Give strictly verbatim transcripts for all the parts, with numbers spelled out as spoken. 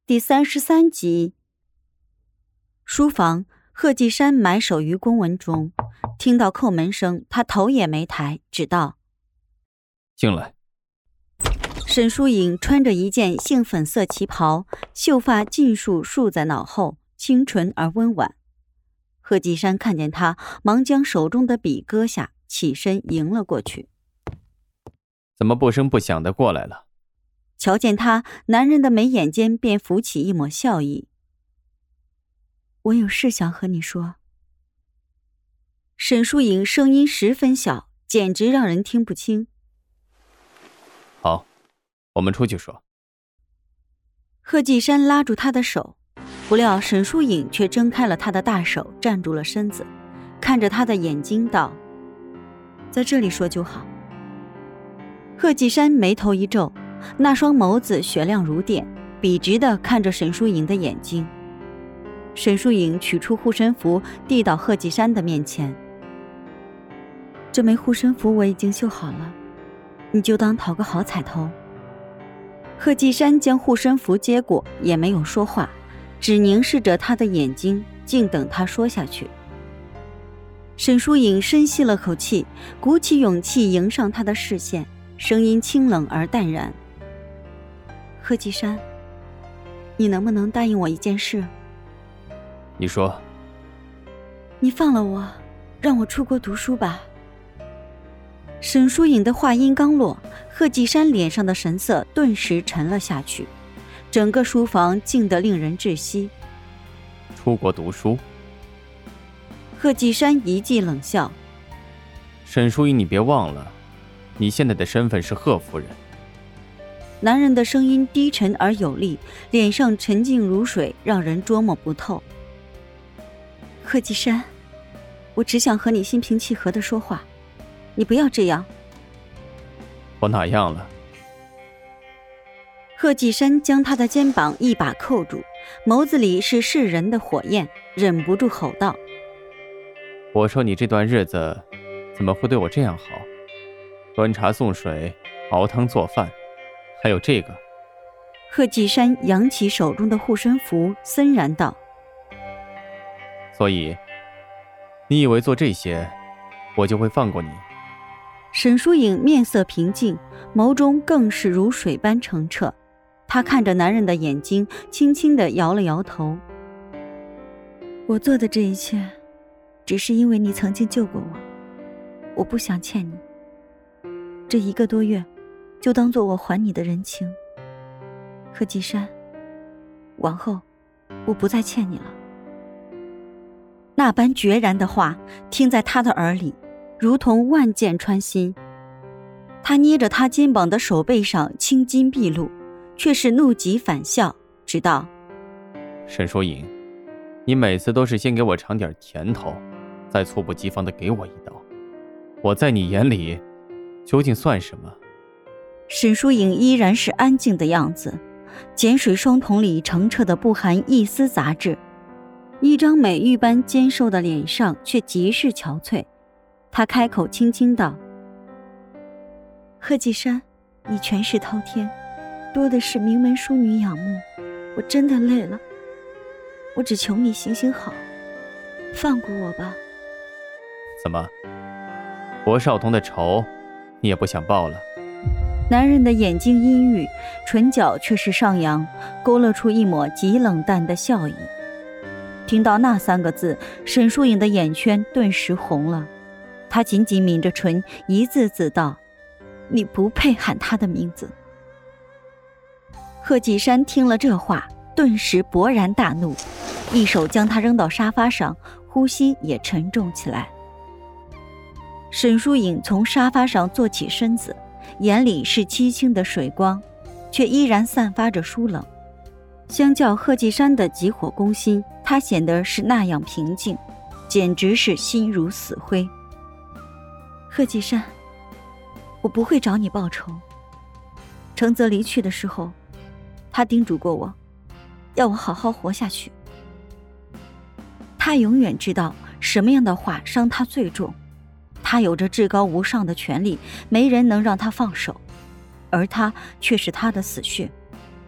第三十三集。书房，贺继山埋首于公文中，听到叩门声，他头也没抬，只道： 进来。 沈疏影穿着一件杏粉色旗袍，秀发尽数束在脑后，清纯而温婉。贺继山看见他，忙将手中的笔搁下，起身迎了过去。 怎么不声不响地过来了？ 瞧见他，男人的眉眼间便浮起一抹笑意。我有事想和你说。沈疏影声音十分小，简直让人听不清。 好，我们出去说。 贺继山拉住他的手，不料沈疏影却挣开了他的大手，站住了身子，看着他的眼睛道：在这里说就好。贺继山眉头一皱，那双眸子雪亮如电，笔直地看着沈疏影的眼睛。沈疏影取出护身符，递到贺继山的面前。这枚护身符我已经绣好了，你就当讨个好彩头。贺继山将护身符接过，也没有说话，只凝视着他的眼睛，静等他说下去。沈疏影深吸了口气，鼓起勇气迎上他的视线，声音清冷而淡然。贺继山，你能不能答应我一件事？ 你说。 你放了我，让我出国读书吧。沈疏影的话音刚落，贺继山脸上的神色顿时沉了下去，整个书房静得令人窒息。 出国读书？ 贺继山一记冷笑。 沈疏影，你别忘了，你现在的身份是贺夫人。 男人的声音低沉而有力，脸上沉静如水，让人捉摸不透。贺继山，我只想和你心平气和地说话，你不要这样。 我哪样了？ 贺继山将他的肩膀一把扣住，眸子里是噬人的火焰，忍不住吼道： 我说你这段日子怎么会对我这样好？端茶送水，熬汤做饭，还有这个。 贺继山扬起手中的护身符，森然道： 所以你以为做这些我就会放过你？ 沈疏影面色平静，眸中更是如水般澄澈。她看着男人的眼睛，轻轻地摇了摇头。我做的这一切只是因为你曾经救过我，我不想欠你，这一个多月就当做我还你的人情。贺继山，往后我不再欠你了。那般决然的话听在他的耳里，如同万箭穿心。他捏着他肩膀的手背上青筋毕露，却是怒极反笑，直道： 沈疏影，你每次都是先给我尝点甜头，再猝不及防地给我一刀，我在你眼里究竟算什么？ 沈疏影依然是安静的样子，碱水双瞳里澄澈的不含一丝杂质，一张美玉般尖瘦的脸上却极是憔悴。他开口轻轻道：贺继山，你权势滔天，多的是名门淑女仰慕，我真的累了，我只求你行行好，放过我吧。 怎么，薄少彤的仇你也不想报了？ 男人的眼睛阴郁，唇角却是上扬，勾勒出一抹极冷淡的笑意。听到那三个字，沈疏影的眼圈顿时红了，她紧紧抿着唇，一字字道：你不配喊他的名字。贺继山听了这话，顿时勃然大怒，一手将他扔到沙发上，呼吸也沉重起来。沈疏影从沙发上坐起身子，眼里是凄清的水光，却依然散发着疏冷。相较贺继山的急火攻心，他显得是那样平静，简直是心如死灰。贺继山，我不会找你报仇。程泽离去的时候，他叮嘱过我，要我好好活下去。他永远知道什么样的话伤他最重，他有着至高无上的权利，没人能让他放手，而他却是他的死穴。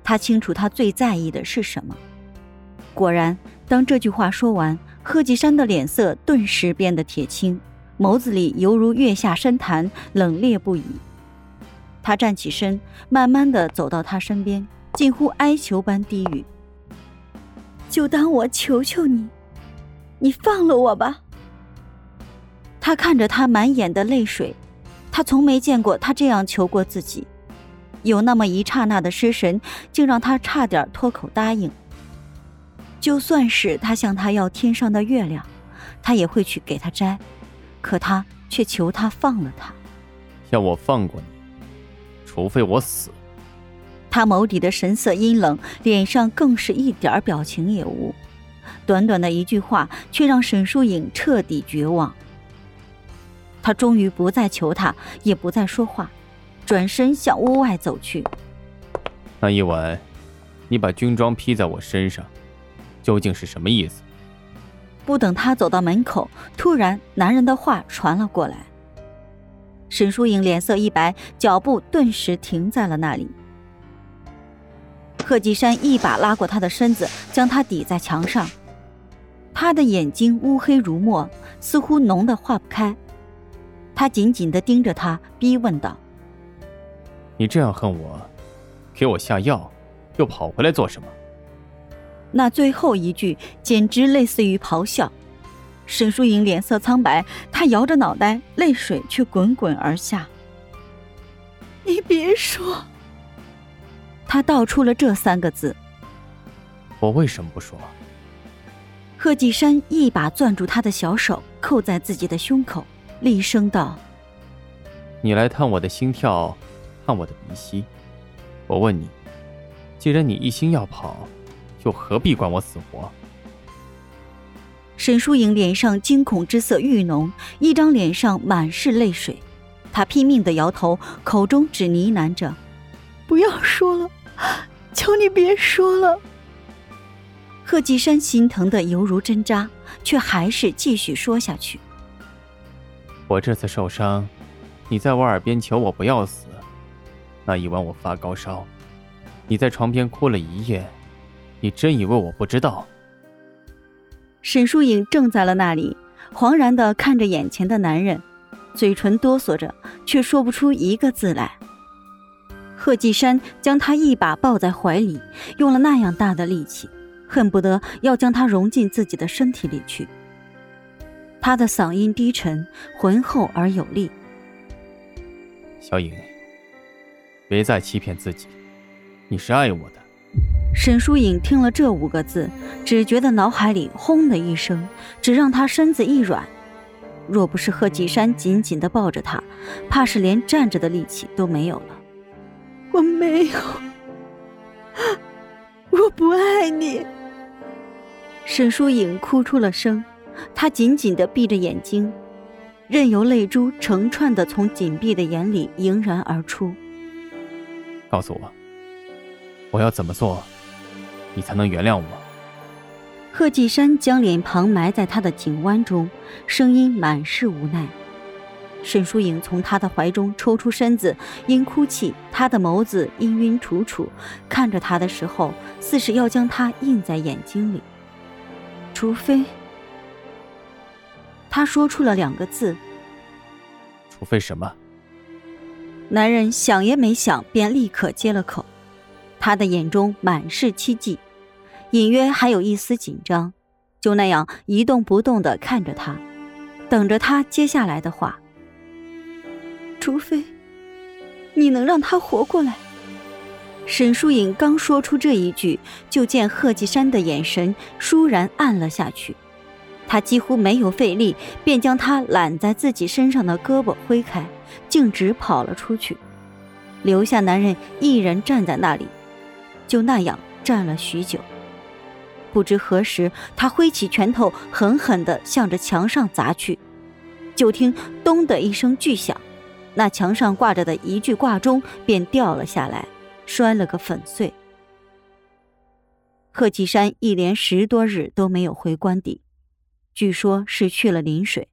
他清楚他最在意的是什么。果然，当这句话说完，贺继山的脸色顿时变得铁青，眸子里犹如月下深潭，冷冽不已。他站起身，慢慢地走到他身边，近乎哀求般低语：就当我求求你，你放了我吧。他看着他满眼的泪水，他从没见过他这样求过自己，有那么一刹那的失神，竟让他差点脱口答应。就算是他向他要天上的月亮，他也会去给他摘，可他却求他放了他。 要我放过你，除非我死。 他眸底的神色阴冷，脸上更是一点表情也无。短短的一句话，却让沈疏影彻底绝望。他终于不再求他，也不再说话，转身向屋外走去。 那一晚，你把军装披在我身上，究竟是什么意思？ 不等他走到门口，突然男人的话传了过来。沈疏影脸色一白，脚步顿时停在了那里。贺继山一把拉过他的身子，将他抵在墙上。他的眼睛乌黑如墨，似乎浓得化不开。他紧紧地盯着他，逼问道： 你这样恨我，给我下药，又跑回来做什么？ 那最后一句简直类似于咆哮。沈疏影脸色苍白，她摇着脑袋，泪水却滚滚而下。你别说。她道出了这三个字。 我为什么不说？ 贺继山一把攥住他的小手，扣在自己的胸口，厉声道： 你来探我的心跳，探我的鼻息。我问你，既然你一心要跑，又何必管我死活？ 沈疏影脸上惊恐之色愈浓，一张脸上满是泪水。她拼命地摇头，口中只呢喃着：不要说了，求你别说了。贺继山心疼得犹如针扎，却还是继续说下去。 我这次受伤，你在我耳边求我不要死。那一晚我发高烧，你在床边哭了一夜，你真以为我不知道？ 沈疏影怔在了那里，惶然地看着眼前的男人，嘴唇哆嗦着，却说不出一个字来。贺继山将他一把抱在怀里，用了那样大的力气，恨不得要将他融进自己的身体里去。他的嗓音低沉，浑厚而有力。 小影，别再欺骗自己，你是爱我的。 沈疏影听了这五个字，只觉得脑海里轰的一声，只让他身子一软。若不是贺继山紧紧地抱着他，怕是连站着的力气都没有了。我没有，我不爱你。沈疏影哭出了声，她紧紧地闭着眼睛，任由泪珠成串地从紧闭的眼里迎然而出。 告诉我，我要怎么做，你才能原谅我？ 贺继山将脸庞埋在他的颈弯中，声音满是无奈。沈疏影从他的怀中抽出身子，因哭泣，他的眸子氤氲楚楚，看着他的时候，似是要将他印在眼睛里。除非……他说出了两个字。 除非什么？ 男人想也没想，便立刻接了口。他的眼中满是期冀，隐约还有一丝紧张，就那样一动不动地看着他，等着他接下来的话。除非你能让他活过来。沈疏影刚说出这一句，就见贺继山的眼神倏然暗了下去，他几乎没有费力，便将他揽在自己身上的胳膊挥开，径直跑了出去，留下男人一人站在那里。就那样站了许久，不知何时，他挥起拳头，狠狠地向着墙上砸去。就听咚的一声巨响，那墙上挂着的一具挂钟便掉了下来，摔了个粉碎。贺继山一连十多日都没有回官邸，据说是去了临水。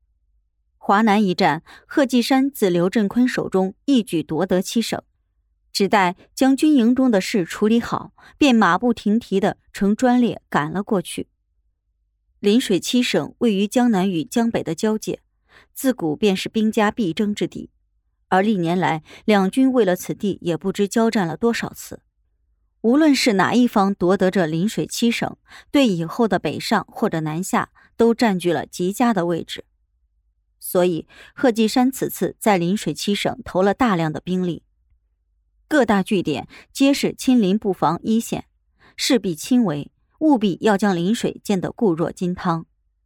华南一战，贺继山自刘振坤手中一举夺得七省， 只待将军营中的事处理好，便马不停蹄地乘专列赶了过去。临水七省位于江南与江北的交界，自古便是兵家必争之地，而历年来两军为了此地也不知交战了多少次。无论是哪一方夺得这临水七省，对以后的北上或者南下都占据了极佳的位置。所以贺继山此次在临水七省投了大量的兵力，各大据点皆是亲临布防一线，势必亲为，务必要将临水建得固若金汤。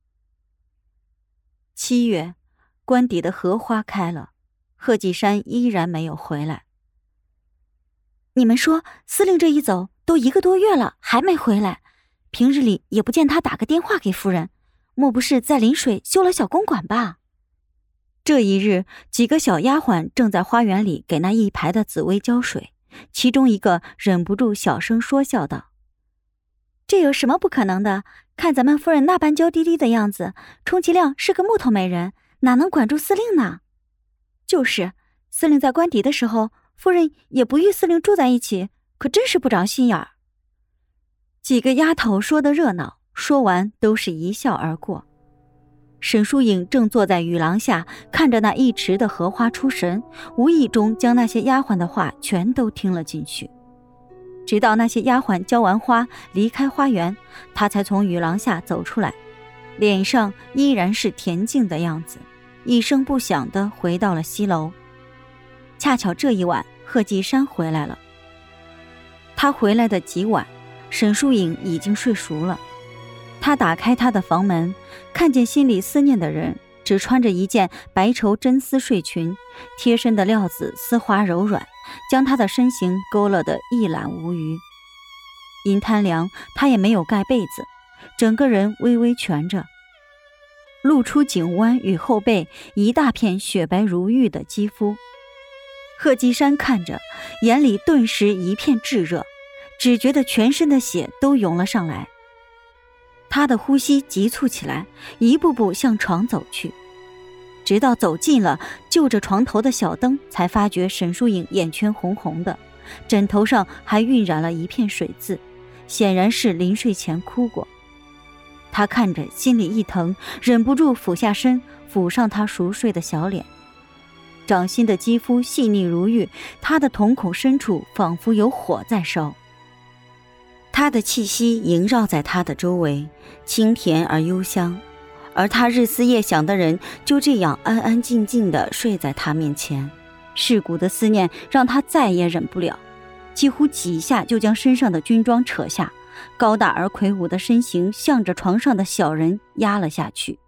七月，关底的荷花开了，贺继山依然没有回来。你们说司令这一走都一个多月了，还没回来，平日里也不见他打个电话给夫人，莫不是在临水修了小公馆吧？这一日，几个小丫鬟正在花园里给那一排的紫薇浇水，其中一个忍不住小声说笑道：这有什么不可能的？看咱们夫人那般娇滴滴的样子，充其量是个木头美人，哪能管住司令呢？就是，司令在官邸的时候，夫人也不与司令住在一起，可真是不长心眼儿。几个丫头说得热闹，说完都是一笑而过。沈疏影正坐在雨廊下，看着那一池的荷花出神，无意中将那些丫鬟的话全都听了进去。直到那些丫鬟浇完花离开花园，她才从雨廊下走出来，脸上依然是恬静的样子，一声不响地回到了西楼。恰巧这一晚贺继山回来了。他回来的极晚，沈疏影已经睡熟了。他打开他的房门，看见心里思念的人只穿着一件白绸真丝睡裙，贴身的料子丝滑柔软，将他的身形勾勒得一览无余。因贪凉，他也没有盖被子，整个人微微蜷着，露出颈弯与后背一大片雪白如玉的肌肤。贺继山看着，眼里顿时一片炙热，只觉得全身的血都涌了上来。他的呼吸急促起来，一步步向床走去，直到走近了，就着床头的小灯，才发觉沈疏影眼圈红红的，枕头上还晕染了一片水渍，显然是临睡前哭过。他看着心里一疼，忍不住俯下身抚上他熟睡的小脸。掌心的肌肤细腻如玉，他的瞳孔深处仿佛有火在烧。他的气息萦绕在他的周围，清甜而幽香，而他日思夜想的人就这样安安静静地睡在他面前。噬骨的思念让他再也忍不了，几乎几下就将身上的军装扯下，高大而魁梧的身形向着床上的小人压了下去。